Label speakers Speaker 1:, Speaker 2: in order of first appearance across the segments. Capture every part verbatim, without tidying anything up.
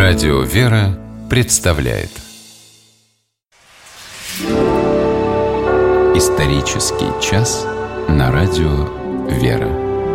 Speaker 1: Радио «Вера» представляет исторический час на Радио «Вера».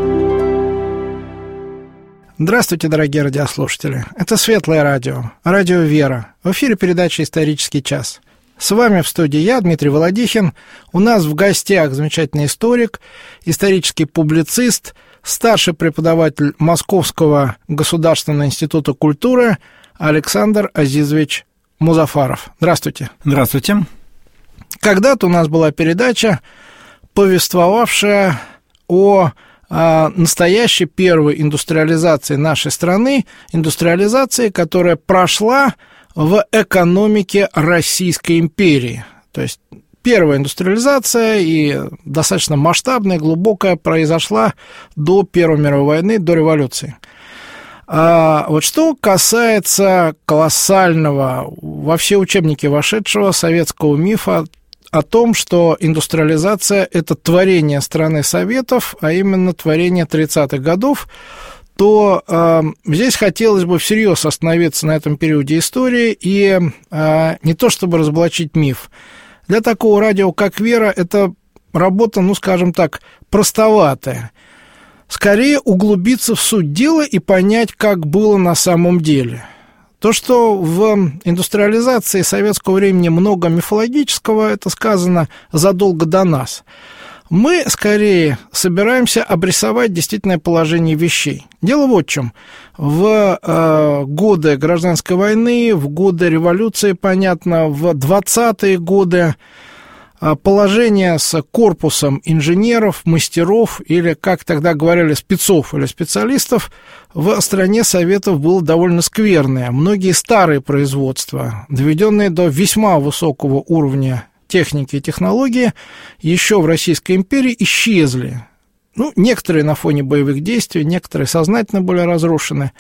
Speaker 2: Здравствуйте, дорогие радиослушатели. Это Светлое радио, Радио «Вера». В эфире передача «Исторический час». С вами в студии я, Дмитрий Володихин. У нас в гостях замечательный историк, исторический публицист, старший преподаватель Московского государственного института культуры Александр Азизович Музафаров. Здравствуйте.
Speaker 3: Здравствуйте.
Speaker 2: Когда-то у нас была передача, повествовавшая о, о настоящей первой индустриализации нашей страны, индустриализации, которая прошла в экономике Российской империи. То есть первая индустриализация и достаточно масштабная, глубокая произошла до Первой мировой войны, до революции. А вот что касается колоссального, во все учебники вошедшего советского мифа о том, что индустриализация – это творение страны Советов, а именно творение тридцатых годов, то э, здесь хотелось бы всерьез остановиться на этом периоде истории и э, не то чтобы разоблачить миф. Для такого радио, как «Вера», это работа, ну, скажем так, простоватая. Скорее углубиться в суть дела и понять, как было на самом деле. То, что в индустриализации советского времени много мифологического, это сказано задолго до нас. Мы, скорее, собираемся обрисовать действительное положение вещей. Дело вот в чем. В э, годы гражданской войны, в годы революции, понятно, в двадцатые годы э, положение с корпусом инженеров, мастеров, или, как тогда говорили, спецов или специалистов, в стране Советов было довольно скверное. Многие старые производства, доведенные до весьма высокого уровня техники и технологии, еще в Российской империи исчезли. Ну, некоторые на фоне боевых действий, некоторые сознательно были разрушены.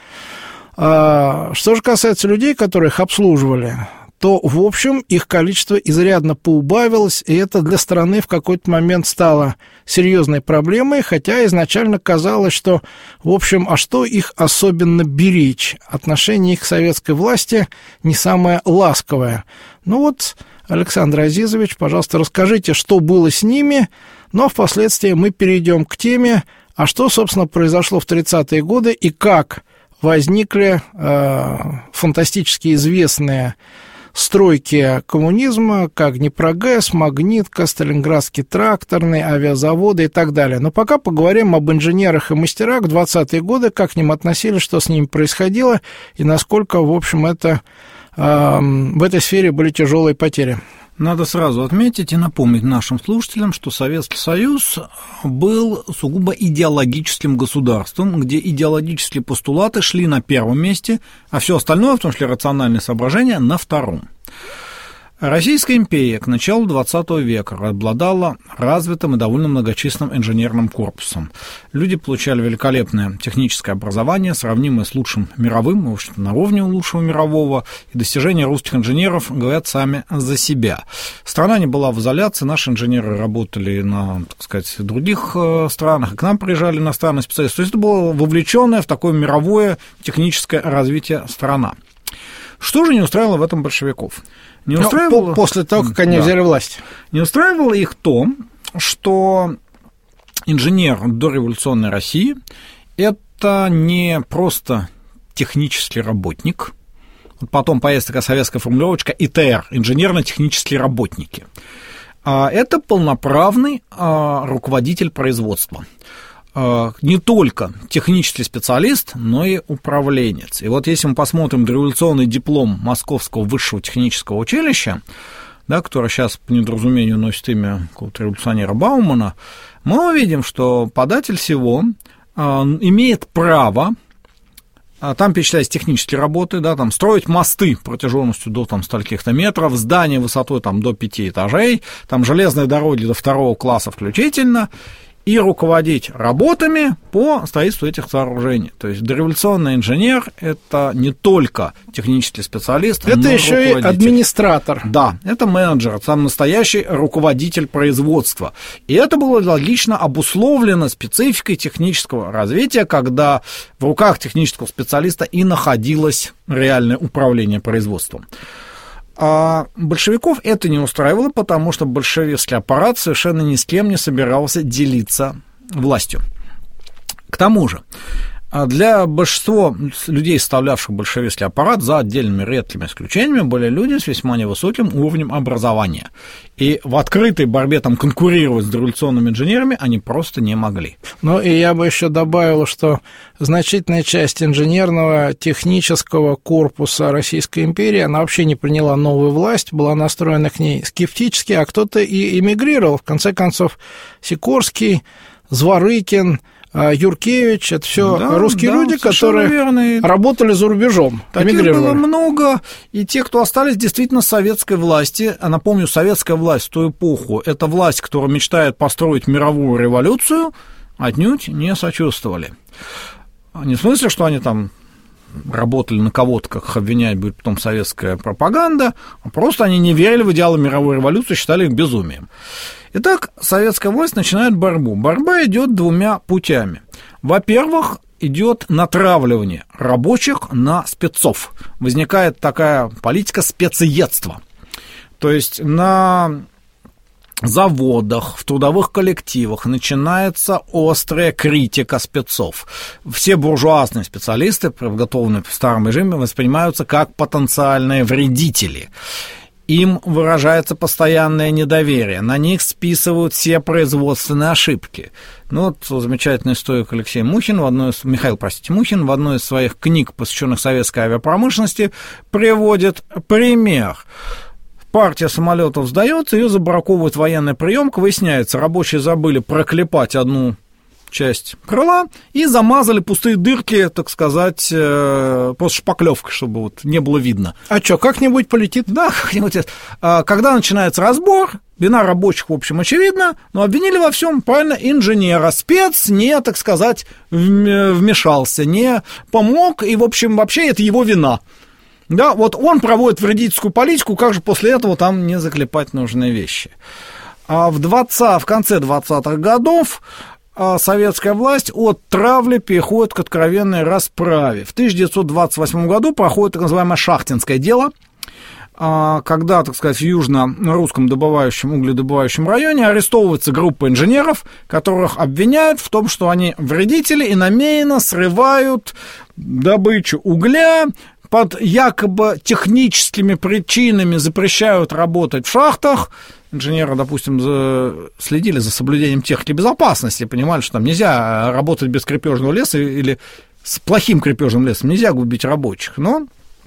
Speaker 2: А, что же касается людей, которые их обслуживали, то, в общем, их количество изрядно поубавилось, и это для страны в какой-то момент стало серьезной проблемой, хотя изначально казалось, что, в общем, а что их особенно беречь? Отношение их к советской власти не самое ласковое. Ну вот, Александр Азизович, пожалуйста, расскажите, что было с ними, но впоследствии мы перейдем к теме, а что, собственно, произошло в тридцатые годы и как возникли э, фантастически известные стройки коммунизма, как Днепрогэс, Магнитка, Сталинградский тракторный, авиазаводы и так далее. Но пока поговорим об инженерах и мастерах в двадцатые годы, как к ним относились, что с ними происходило и насколько, в общем, это, э, в этой сфере были тяжелые потери.
Speaker 3: Надо сразу отметить и напомнить нашим слушателям, что Советский Союз был сугубо идеологическим государством, где идеологические постулаты шли на первом месте, а все остальное, в том числе рациональные соображения, на втором. Российская империя к началу двадцатого века обладала развитым и довольно многочисленным инженерным корпусом. Люди получали великолепное техническое образование, сравнимое с лучшим мировым, в общем-то, на уровне лучшего мирового, и достижения русских инженеров говорят сами за себя. Страна не была в изоляции, наши инженеры работали на, так сказать, других странах, и к нам приезжали иностранные специалисты. То есть это была вовлеченная в такое мировое техническое развитие страна. Что же не устраивало в этом большевиков? Не устраивало...
Speaker 2: После того, как они да. взяли власть.
Speaker 3: Не устраивало их то, что инженер дореволюционной России – это не просто технический работник. Потом появится такая советская формулировочка И Т Р – инженерно-технические работники. Это полноправный руководитель производства. Не только технический специалист, но и управленец. И вот если мы посмотрим дореволюционный диплом Московского высшего технического училища, да, который сейчас по недоразумению носит имя какого-то революционера Баумана, мы увидим, что податель всего э, имеет право, э, там перечисляются технические работы, да, там, строить мосты протяженностью до там, стольких-то метров, здания высотой там, до пяти этажей, там, железные дороги до второго класса включительно. и руководить работами по строительству этих сооружений. То есть дореволюционный инженер – это не только технический специалист,
Speaker 2: это
Speaker 3: но
Speaker 2: еще и администратор.
Speaker 3: Да, это менеджер, сам настоящий руководитель производства. И это было логично обусловлено спецификой технического развития, когда в руках технического специалиста и находилось реальное управление производством. А большевиков это не устраивало, потому что большевистский аппарат совершенно ни с кем не собирался делиться властью. К тому же, для большинства людей, составлявших большевистский аппарат, за отдельными редкими исключениями, были люди с весьма невысоким уровнем образования. И в открытой борьбе там конкурировать с дореволюционными инженерами они просто не могли.
Speaker 2: Ну, и я бы еще добавил, что значительная часть инженерного технического корпуса Российской империи, она вообще не приняла новую власть, была настроена к ней скептически, а кто-то и эмигрировал. В конце концов, Сикорский, Зворыкин, Юркевич, это все да, русские да, люди, которые верно. работали за рубежом.
Speaker 3: Таких было много, и те, кто остались действительно советской власти, а напомню, советская власть в ту эпоху, это власть, которая мечтает построить мировую революцию, отнюдь не сочувствовали. Не в смысле, что они там работали на кого-то, как их обвинять будет потом советская пропаганда, а просто они не верили в идеалы мировой революции, считали их безумием. Итак, советская власть начинает борьбу. Борьба идет двумя путями. Во-первых, идет натравливание рабочих на спецов. Возникает такая политика спецоедства. То есть на заводах, в трудовых коллективах начинается острая критика спецов. Все буржуазные специалисты, подготовленные в старом режиме, воспринимаются как потенциальные вредители. Им выражается постоянное недоверие, на них списывают все производственные ошибки. Ну, вот замечательный историк Алексей Мухин, в одной из, Михаил, простите, Мухин, в одной из своих книг, посвященных советской авиапромышленности, приводит пример. Партия самолетов сдается, ее забраковывает военная приемка, выясняется, рабочие забыли проклепать одну часть крыла и замазали пустые дырки, так сказать, просто шпаклевкой, чтобы вот не было видно.
Speaker 2: А что, как-нибудь полетит?
Speaker 3: Да, как-нибудь. Когда начинается разбор, вина рабочих, в общем, очевидна, но обвинили во всем, правильно, инженера. Спец не, так сказать, вмешался, не помог, и, в общем, вообще это его вина. Да, вот он проводит вредительскую политику, как же после этого там не заклепать нужные вещи. А в, двадцатых, в конце двадцатых годов советская власть от травли переходит к откровенной расправе. В тысяча девятьсот двадцать восьмом году проходит так называемое Шахтинское дело, когда, так сказать, в южно-русском добывающем, угледобывающем районе арестовывается группа инженеров, которых обвиняют в том, что они вредители и намеренно срывают добычу угля, под якобы техническими причинами запрещают работать в шахтах. Инженеры, допустим, за... следили за соблюдением техники безопасности, понимали, что там нельзя работать без крепежного леса или с плохим крепежным лесом, нельзя губить рабочих. Но,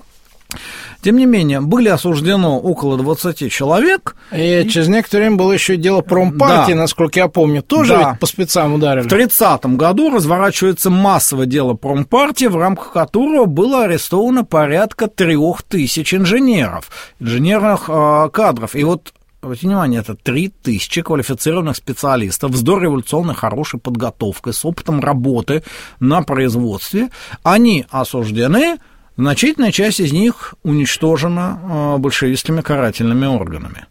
Speaker 3: тем не менее, были осуждено около двадцати человек.
Speaker 2: И через некоторое время было еще дело промпартии, да. Насколько я помню, тоже да. Ведь по спецам ударили.
Speaker 3: В тридцатом году разворачивается массовое дело промпартии, в рамках которого было арестовано порядка трех тысяч инженеров, инженерных э, кадров. И вот, обратите внимание, это три тысячи квалифицированных специалистов с дореволюционной хорошей подготовкой, с опытом работы на производстве. Они осуждены. Значительная часть из них уничтожена большевистскими карательными органами.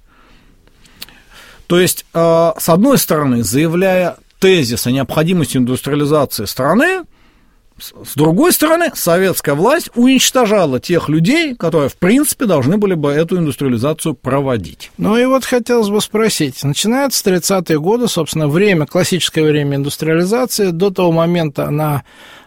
Speaker 3: То есть, с одной стороны, заявляя тезис о необходимости индустриализации страны, с другой стороны, советская власть уничтожала тех людей, которые, в принципе, должны были бы эту индустриализацию проводить.
Speaker 2: Ну и вот хотелось бы спросить. Начинается с тридцатых годов, собственно, время, классическое время индустриализации. До того момента она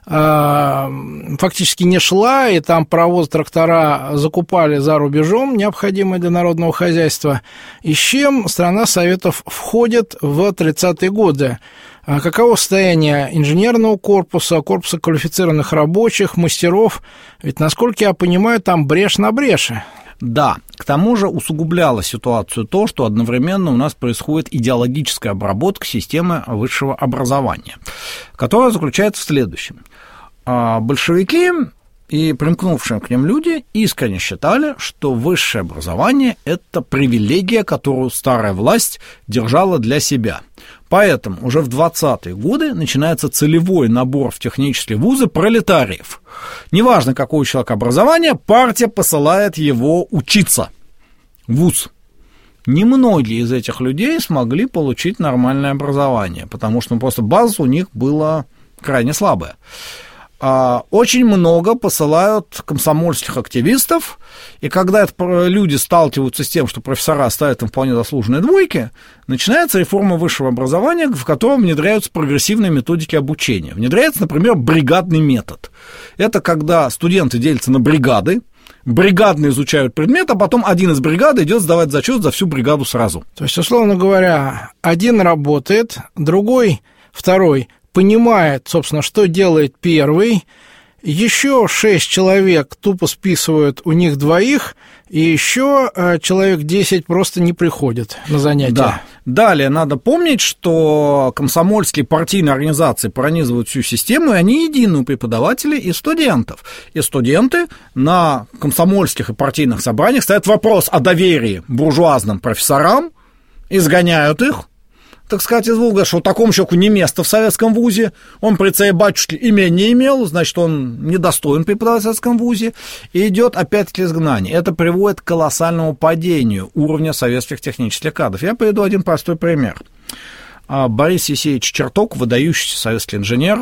Speaker 2: э, фактически не шла, и там паровоз, трактора закупали за рубежом, необходимые для народного хозяйства. И с чем страна Советов входит в тридцатые годы? Каково состояние инженерного корпуса, корпуса квалифицированных рабочих, мастеров? Ведь, насколько я понимаю, там брешь на бреше.
Speaker 3: Да, к тому же усугубляло ситуацию то, что одновременно у нас происходит идеологическая обработка системы высшего образования, которая заключается в следующем. Большевики и примкнувшие к ним люди искренне считали, что высшее образование – это привилегия, которую старая власть держала для себя. Поэтому уже в двадцатые годы начинается целевой набор в технические вузы пролетариев. Неважно, какое у человека образование, партия посылает его учиться в вуз. Немногие из этих людей смогли получить нормальное образование, потому что ну, просто база у них была крайне слабая. Очень много посылают комсомольских активистов, и когда это люди сталкиваются с тем, что профессора ставят им вполне заслуженные двойки, начинается реформа высшего образования, в котором внедряются прогрессивные методики обучения. Внедряется, например, бригадный метод. Это когда студенты делятся на бригады, бригадно изучают предмет, а потом один из бригады идет сдавать зачет за всю бригаду сразу.
Speaker 2: То есть, условно говоря, один работает, другой, второй понимает, собственно, что делает первый, еще шесть человек тупо списывают у них двоих, и еще человек десять просто не приходит на занятия.
Speaker 3: Да. Далее надо помнить, что комсомольские партийные организации пронизывают всю систему, и они едины у преподавателей и студентов. И студенты на комсомольских и партийных собраниях ставят вопрос о доверии буржуазным профессорам, изгоняют их, так сказать, из вуза, что такому человеку не место в советском вузе, он при царе батюшке имя не имел, значит, он недостоин преподавать в советском вузе, и идет опять-таки изгнание. Это приводит к колоссальному падению уровня советских технических кадров. Я приведу один простой пример. Борис Есеевич Черток, выдающийся советский инженер,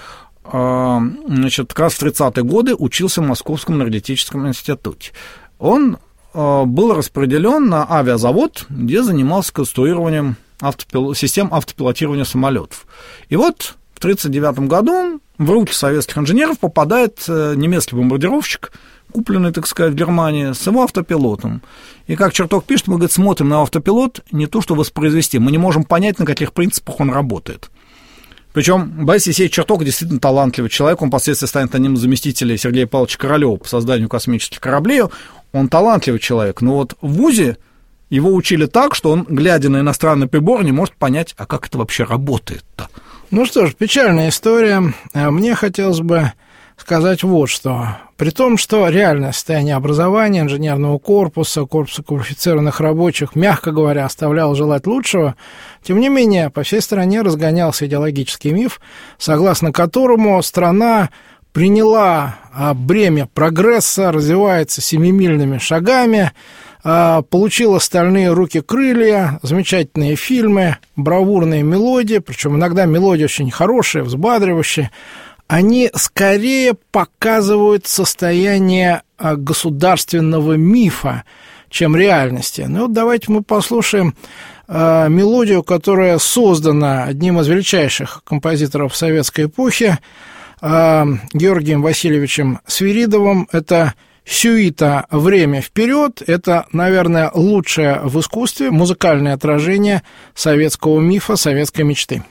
Speaker 3: значит, как раз в тридцатые годы учился в Московском энергетическом институте. Он был распределен на авиазавод, где занимался конструированием автопил... систем автопилотирования самолетов. И вот в тридцать девятом году в руки советских инженеров попадает немецкий бомбардировщик, купленный, так сказать, в Германии, с его автопилотом. И как Черток пишет, мы, говорит, смотрим на автопилот не то, что воспроизвести, мы не можем понять, на каких принципах он работает. Причем Борис Есеевич Черток действительно талантливый человек, он впоследствии станет одним из заместителей Сергея Павловича Королёва по созданию космических кораблей, он талантливый человек, но вот в вузе его учили так, что он, глядя на иностранный прибор, не может понять, а как это вообще работает-то.
Speaker 2: Ну что ж, печальная история. Мне хотелось бы сказать вот что. При том, что реальное состояние образования, инженерного корпуса, корпуса квалифицированных рабочих, мягко говоря, оставляло желать лучшего, тем не менее, по всей стране разгонялся идеологический миф, согласно которому страна приняла бремя прогресса, развивается семимильными шагами, получила «Стальные руки-крылья», замечательные фильмы, бравурные мелодии, причем иногда мелодии очень хорошие, взбадривающие, они скорее показывают состояние государственного мифа, чем реальности. Ну вот давайте мы послушаем мелодию, которая создана одним из величайших композиторов советской эпохи, Георгием Васильевичем Свиридовым. Это сюита «Время вперед». Это, наверное, лучшее в искусстве музыкальное отражение советского мифа, советской мечты.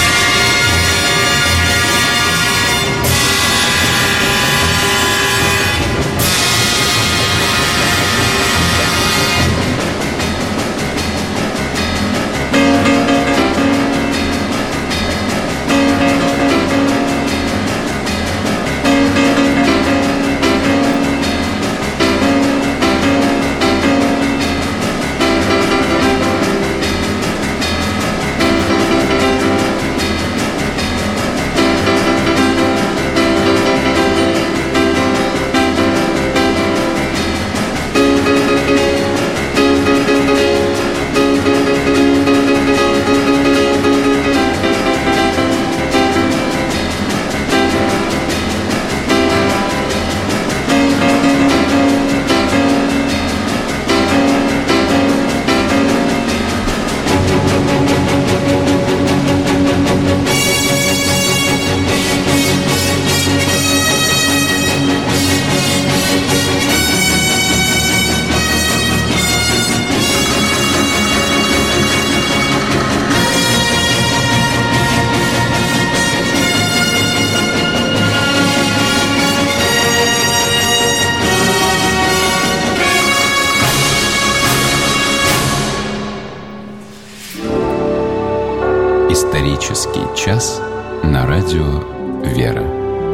Speaker 1: Исторический час на радио «Вера».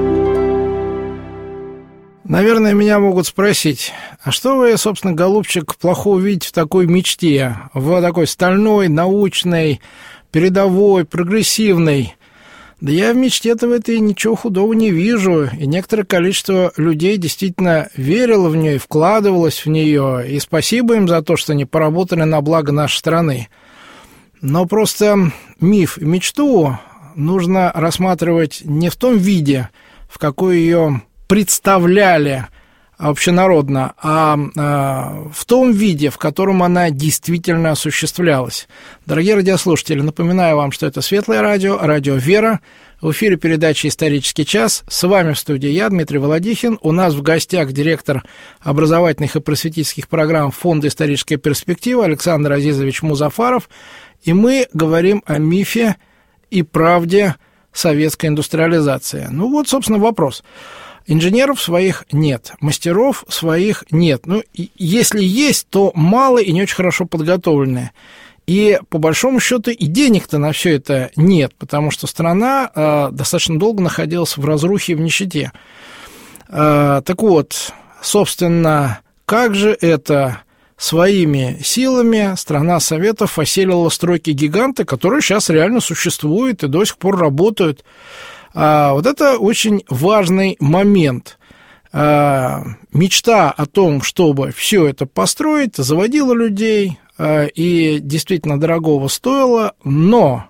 Speaker 2: Наверное, меня могут спросить, а что вы, собственно, голубчик, плохого видите в такой мечте, в такой стальной, научной, передовой, прогрессивной. Да я в мечте-то в этой ничего худого не вижу, и некоторое количество людей действительно верило в нее и вкладывалось в нее, и спасибо им за то, что они поработали на благо нашей страны. Но просто миф и мечту нужно рассматривать не в том виде, в какой ее представляли общенародно, а в том виде, в котором она действительно осуществлялась. Дорогие радиослушатели, напоминаю вам, что это Светлое радио, радио «Вера». В эфире передача «Исторический час». С вами в студии я, Дмитрий Володихин. У нас в гостях директор образовательных и просветительских программ Фонда «Историческая перспектива» Александр Азизович Музафаров. И мы говорим о мифе и правде советской индустриализации. Ну вот, собственно, вопрос. Инженеров своих нет, мастеров своих нет. Ну, если есть, то мало и не очень хорошо подготовленные. И, по большому счету, и денег-то на все это нет, потому что страна э, достаточно долго находилась в разрухе и в нищете. Э, так вот, собственно, как же это своими силами страна Советов оселила стройки-гиганты, которые сейчас реально существуют и до сих пор работают? А вот это очень важный момент. А, мечта о том, чтобы все это построить, заводила людей а, и действительно дорогого стоила, но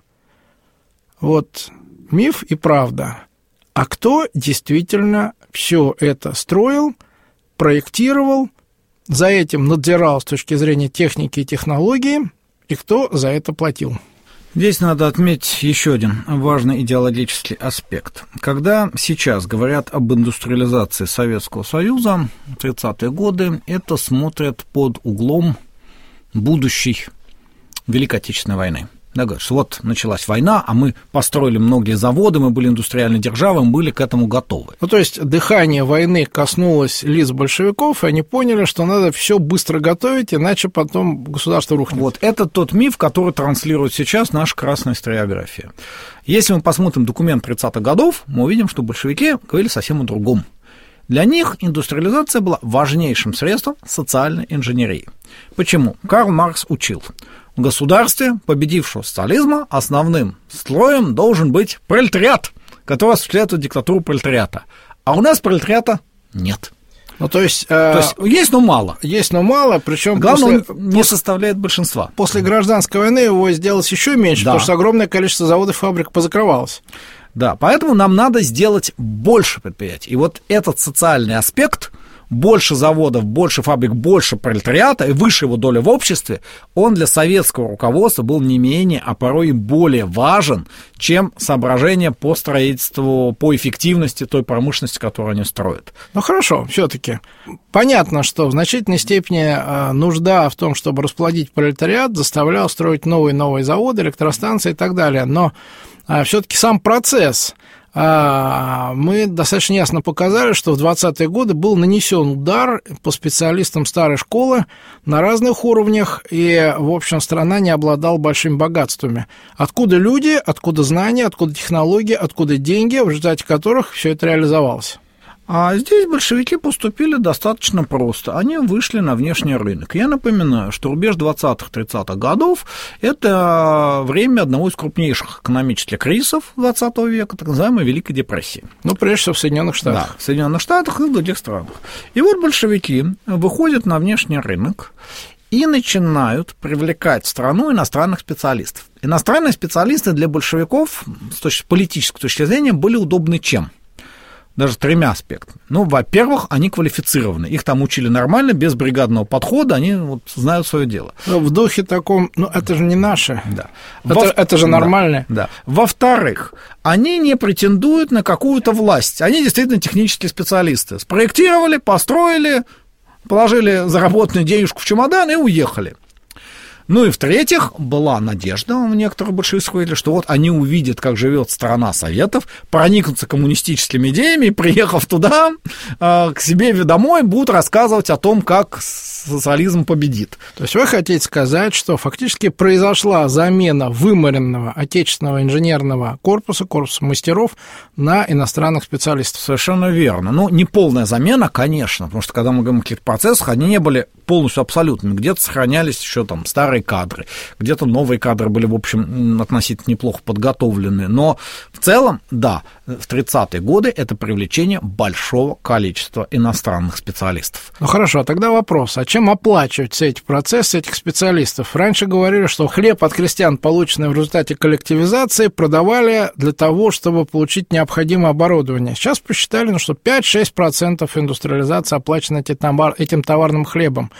Speaker 2: вот миф и правда. А кто действительно все это строил, проектировал, за этим надзирал с точки зрения техники и технологии, и кто за это платил?
Speaker 3: Здесь надо отметить еще один важный идеологический аспект. Когда сейчас говорят об индустриализации Советского Союза в тридцатые годы, это смотрят под углом будущей Великой Отечественной войны. Да, говорят, что вот началась война, а мы построили многие заводы, мы были индустриальной державой, мы были к этому готовы.
Speaker 2: Ну, то есть дыхание войны коснулось лиц большевиков, и они поняли, что надо все быстро готовить, иначе потом государство рухнет.
Speaker 3: Вот это тот миф, который транслирует сейчас наша красная историография. Если мы посмотрим документ тридцатых годов, мы увидим, что большевики говорили совсем о другом. Для них индустриализация была важнейшим средством социальной инженерии. Почему? Карл Маркс учил. В государстве победившего социализма основным слоем должен быть пролетариат, который осуществляет диктатуру пролетариата. А у нас пролетариата нет.
Speaker 2: Ну, то есть,
Speaker 3: то есть э, есть, но мало.
Speaker 2: Есть, но мало, причем
Speaker 3: главное,
Speaker 2: после,
Speaker 3: он не составляет большинства.
Speaker 2: После гражданской войны его сделалось еще меньше, да. Потому что огромное количество заводов и фабрик позакрывалось.
Speaker 3: Да, поэтому нам надо сделать больше предприятий. И вот этот социальный аспект, больше заводов, больше фабрик, больше пролетариата и выше его доля в обществе, он для советского руководства был не менее, а порой и более важен, чем соображения по строительству, по эффективности той промышленности, которую они строят.
Speaker 2: Ну хорошо, все-таки понятно, что в значительной степени нужда в том, чтобы расплодить пролетариат, заставляла строить новые новые заводы, электростанции и так далее, но все-таки сам процесс. Мы достаточно ясно показали, что в двадцатые годы был нанесен удар по специалистам старой школы на разных уровнях, и, в общем, страна не обладала большими богатствами. Откуда люди, откуда знания, откуда технологии, откуда деньги, в результате которых все это реализовалось?
Speaker 3: А здесь большевики поступили достаточно просто. Они вышли на внешний рынок. Я напоминаю, что рубеж двадцатых-тридцатых годов – это время одного из крупнейших экономических кризисов двадцатого века, так называемой Великой депрессии.
Speaker 2: Ну, прежде всего, в Соединенных Штатах.
Speaker 3: Да, в Соединенных Штатах и в других странах. И вот большевики выходят на внешний рынок и начинают привлекать в страну иностранных специалистов. Иностранные специалисты для большевиков с точки, политической точки зрения были удобны чем? Даже тремя аспектами. Ну, во-первых, они квалифицированы. Их там учили нормально, без бригадного подхода, они вот знают свое дело.
Speaker 2: Но в духе таком, ну, это же не наше.
Speaker 3: Да.
Speaker 2: Это,
Speaker 3: Во...
Speaker 2: это же нормально.
Speaker 3: Да, да. Во-вторых, они не претендуют на какую-то власть. Они действительно технические специалисты. Спроектировали, построили, положили заработанную денежку в чемодан и уехали. Ну и в-третьих, была надежда у некоторых большевиков, что вот они увидят, как живет страна Советов, проникнутся коммунистическими идеями, и, приехав туда, к себе домой, будут рассказывать о том, как социализм победит.
Speaker 2: То есть вы хотите сказать, что фактически произошла замена выморенного отечественного инженерного корпуса, корпуса мастеров на иностранных специалистов?
Speaker 3: Совершенно верно. Ну, не полная замена, конечно, потому что когда мы говорим о каких-то процессах, они не были полностью абсолютными. Где-то сохранялись еще там старые старые кадры, где-то новые кадры были, в общем, относительно неплохо подготовлены, но в целом, да, в тридцатые годы это привлечение большого количества иностранных специалистов.
Speaker 2: Ну хорошо, тогда вопрос, а чем оплачивать все эти процессы этих специалистов? Раньше говорили, что хлеб от крестьян, полученный в результате коллективизации, продавали для того, чтобы получить необходимое оборудование. Сейчас посчитали, ну, что пять-шесть процентов индустриализации оплачено этим товарным хлебом.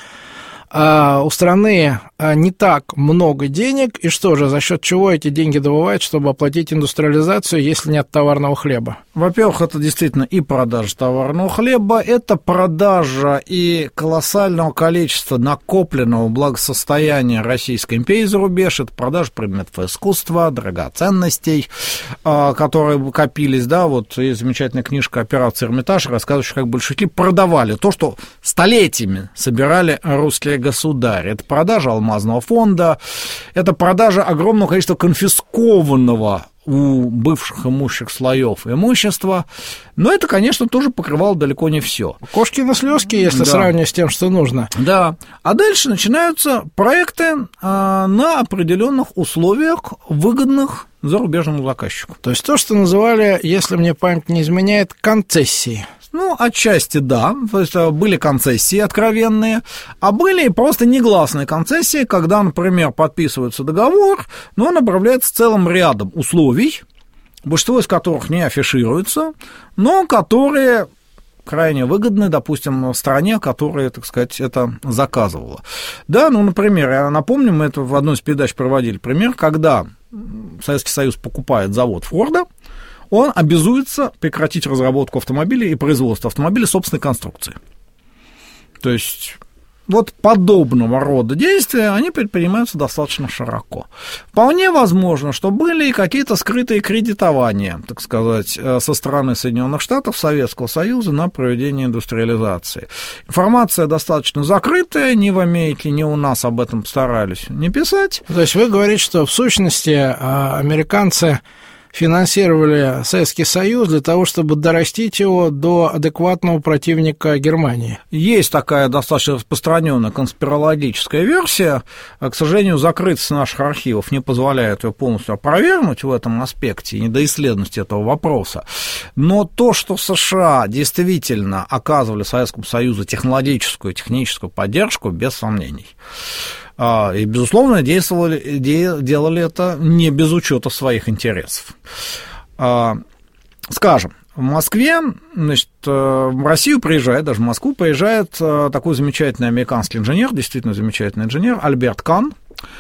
Speaker 2: А у страны не так много денег, и что же, за счет чего эти деньги добывают, чтобы оплатить индустриализацию, если нет товарного хлеба?
Speaker 3: Во-первых, это действительно и продажа товарного хлеба, это продажа и колоссального количества накопленного благосостояния Российской империи за рубеж, это продажа предметов искусства, драгоценностей, которые копились, да, вот есть замечательная книжка «Операция Эрмитаж», рассказывающая, как большевики продавали то, что столетиями собирали русские государи. Это продажа алмазного фонда, это продажа огромного количества конфискованного у бывших имущих слоев имущества, но это, конечно, тоже покрывало далеко не все.
Speaker 2: Кошкины слезки, если да. сравнивать с тем, что нужно.
Speaker 3: Да. А дальше начинаются проекты а, на определенных условиях, выгодных зарубежному заказчику.
Speaker 2: То есть то, что называли, если мне память не изменяет, концессии.
Speaker 3: Ну, отчасти да, то есть были концессии откровенные, а были и просто негласные концессии, когда, например, подписывается договор, но он обравляется целым рядом условий, большинство из которых не афишируется, но которые крайне выгодны, допустим, стране, которая, так сказать, это заказывала. Да, ну, например, я напомню, мы это в одной из передач проводили пример, когда Советский Союз покупает завод Форда, он обязуется прекратить разработку автомобилей и производство автомобилей собственной конструкции. То есть вот подобного рода действия, они предпринимаются достаточно широко. Вполне возможно, что были и какие-то скрытые кредитования, так сказать, со стороны Соединенных Штатов, Советского Союза на проведение индустриализации. Информация достаточно закрытая, ни в Америке, ни у нас об этом старались не писать.
Speaker 2: То есть вы говорите, что в сущности американцы финансировали Советский Союз для того, чтобы дорастить его до адекватного противника Германии.
Speaker 3: Есть такая достаточно распространенная конспирологическая версия. К сожалению, закрытость наших архивов не позволяет ее полностью опровергнуть в этом аспекте и недоисследованности этого вопроса. Но то, что США действительно оказывали Советскому Союзу технологическую и техническую поддержку, без сомнений. И, безусловно, действовали, делали это не без учета своих интересов. Скажем, в Москве, значит, в Россию приезжает, даже в Москву приезжает такой замечательный американский инженер, действительно замечательный инженер, Альберт Кан.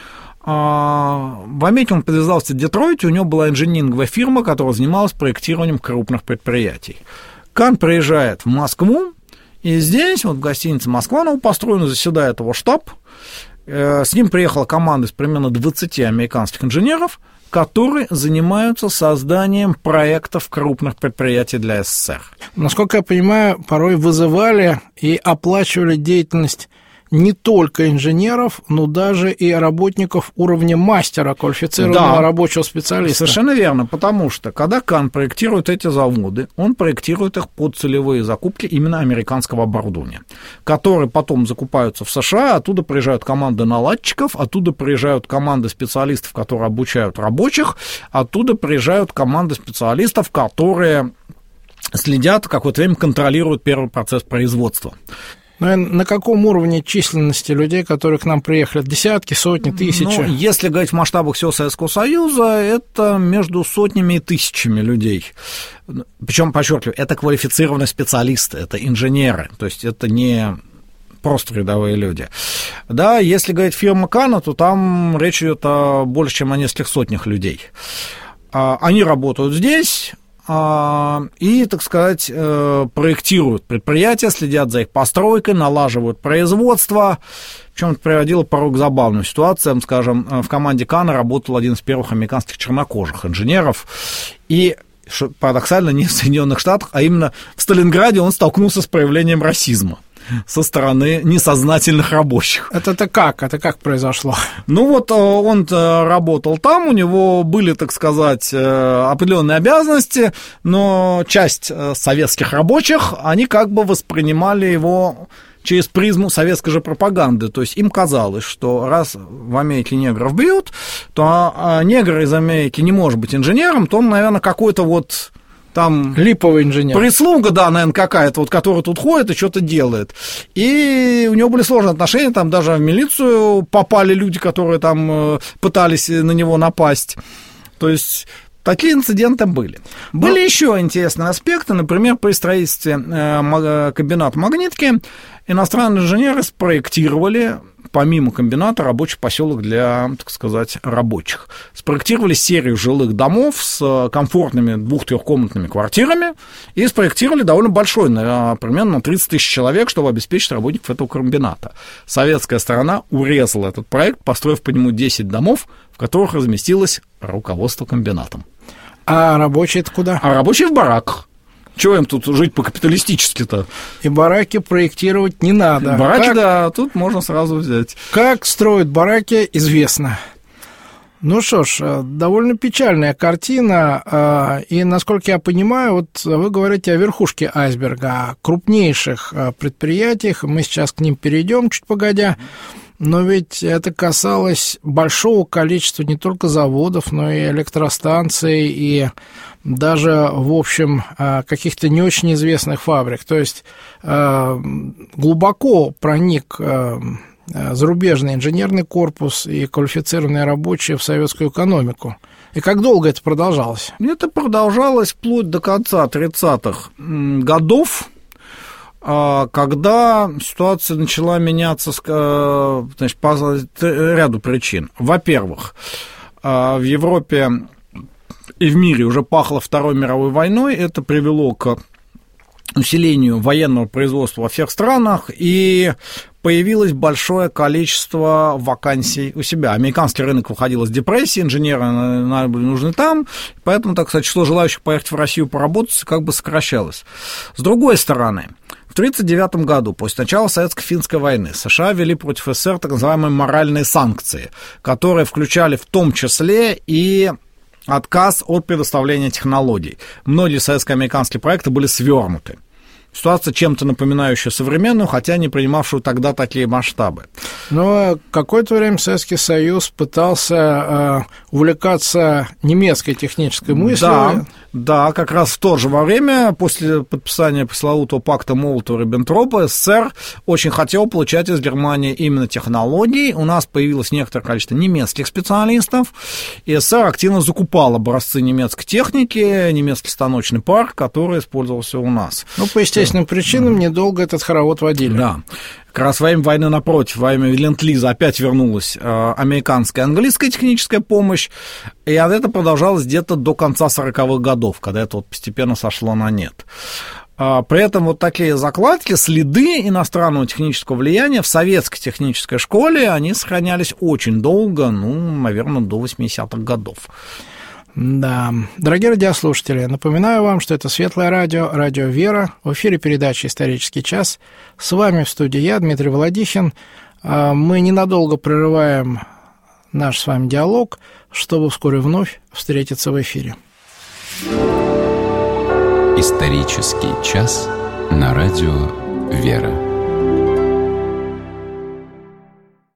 Speaker 3: В Америке он подвязался в Детройте, у него была инжиниринговая фирма, которая занималась проектированием крупных предприятий. Кан приезжает в Москву, и здесь, вот в гостинице «Москва», новопостроена, заседает его штаб. С ним приехала команда из примерно двадцати американских инженеров, которые занимаются созданием проектов крупных предприятий для СССР.
Speaker 2: Насколько я понимаю, порой вызывали и оплачивали деятельность не только инженеров, но даже и работников уровня мастера, квалифицированного да, рабочего специалиста.
Speaker 3: Совершенно верно, потому что, когда Кан проектирует эти заводы, он проектирует их под целевые закупки именно американского оборудования, которые потом закупаются в США, оттуда приезжают команды наладчиков, оттуда приезжают команды специалистов, которые обучают рабочих, оттуда приезжают команды специалистов, которые следят, какое-то время контролируют первый процесс производства.
Speaker 2: Но на каком уровне численности людей, которые к нам приехали? Десятки, сотни, тысячи?
Speaker 3: Ну, если говорить в масштабах всего Советского Союза, это между сотнями и тысячами людей. Причем, подчеркиваю, это квалифицированные специалисты, это инженеры, то есть это не просто рядовые люди. Да, если говорить фирма Кана, то там речь идет о больше, чем о нескольких сотнях людей. Они работают здесь и, так сказать, проектируют предприятия, следят за их постройкой, налаживают производство. Причем это приводило порой к забавным ситуациям. Скажем, в команде Кана работал один из первых американских чернокожих инженеров. И, что парадоксально, не в Соединенных Штатах, а именно в Сталинграде он столкнулся с проявлением расизма со стороны несознательных рабочих.
Speaker 2: Это-то как? Это как произошло?
Speaker 3: Ну вот он работал там, у него были, так сказать, определенные обязанности, но часть советских рабочих, они как бы воспринимали его через призму советской же пропаганды. То есть им казалось, что раз в Америке негров бьют, то негр из Америки не может быть инженером, то он, наверное, какой-то вот там...
Speaker 2: Липовый инженер.
Speaker 3: Прислуга, да, наверное, какая-то, вот, которая тут ходит и что-то делает. И у него были сложные отношения, там даже в милицию попали люди, которые там пытались на него напасть. То есть... Такие инциденты были. Были Но... еще интересные аспекты. Например, при строительстве комбината магнитки иностранные инженеры спроектировали, помимо комбината, рабочий поселок для, так сказать, рабочих. Спроектировали серию жилых домов с комфортными двух-трехкомнатными квартирами и спроектировали довольно большой, примерно на тридцать тысяч человек, чтобы обеспечить работников этого комбината. Советская сторона урезала этот проект, построив по нему десять домов, в которых разместилось руководство комбинатом.
Speaker 2: А рабочие-то куда?
Speaker 3: А рабочие в бараках. Чего им тут жить по-капиталистически-то?
Speaker 2: И бараки проектировать не надо.
Speaker 3: Бараки, как...
Speaker 2: да,
Speaker 3: тут можно сразу взять.
Speaker 2: Как строят бараки, известно. Ну что ж, довольно печальная картина, и, насколько я понимаю, вот вы говорите о верхушке айсберга, о крупнейших предприятиях, мы сейчас к ним перейдем чуть погодя, но ведь это касалось большого количества не только заводов, но и электростанций, и даже, в общем, каких-то не очень известных фабрик. То есть глубоко проник зарубежный инженерный корпус и квалифицированные рабочие в советскую экономику. И как долго это продолжалось?
Speaker 3: Это продолжалось вплоть до конца тридцатых годов, когда ситуация начала меняться, значит, по ряду причин. Во-первых, в Европе и в мире уже пахло Второй мировой войной, это привело к усилению военного производства во всех странах, и появилось большое количество вакансий у себя. Американский рынок выходил из депрессии, инженеры были нужны там, поэтому, так сказать, число желающих поехать в Россию поработать как бы сокращалось. С другой стороны, в тысяча девятьсот тридцать девятом году, после начала Советско-финской войны, США ввели против СССР так называемые моральные санкции, которые включали в том числе и отказ от предоставления технологий. Многие советско-американские проекты были свернуты. Ситуация чем-то напоминающая современную, хотя не принимавшую тогда такие масштабы.
Speaker 2: Но какое-то время Советский Союз пытался э, увлекаться немецкой технической мыслью.
Speaker 3: Да, да, как раз в то же время, после подписания пресловутого пакта Молотова-Риббентропа, СССР очень хотел получать из Германии именно технологии. У нас появилось некоторое количество немецких специалистов, и СССР активно закупал образцы немецкой техники, немецкий станочный парк, который использовался у нас.
Speaker 2: Ну, по естественным причинам mm-hmm. недолго этот хоровод водили.
Speaker 3: Да. Как раз во время войны, напротив, во время Ленд-Лиза опять вернулась э, американская и английская техническая помощь, и это продолжалось где-то до конца сороковых годов, когда это вот постепенно сошло на нет. Э, при этом вот такие закладки, следы иностранного технического влияния в советской технической школе, они сохранялись очень долго, ну, наверное, до восьмидесятых годов.
Speaker 2: Да. Дорогие радиослушатели, напоминаю вам, что это Светлое радио, радио «Вера». В эфире передача «Исторический час». С вами в студии я, Дмитрий Володихин. Мы ненадолго прерываем наш с вами диалог, чтобы вскоре вновь встретиться в эфире.
Speaker 1: «Исторический час» на радио «Вера».